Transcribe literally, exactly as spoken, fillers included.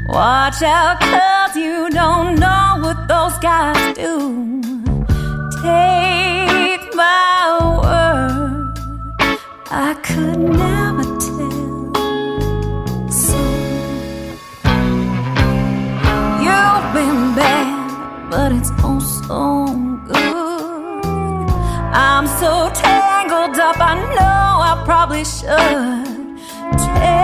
Watch out, 'cause you don't know what those guys do. Take my word, I could never tell. So you've been bad, but it's oh so good. I'm so tangled up, I know I probably should tell.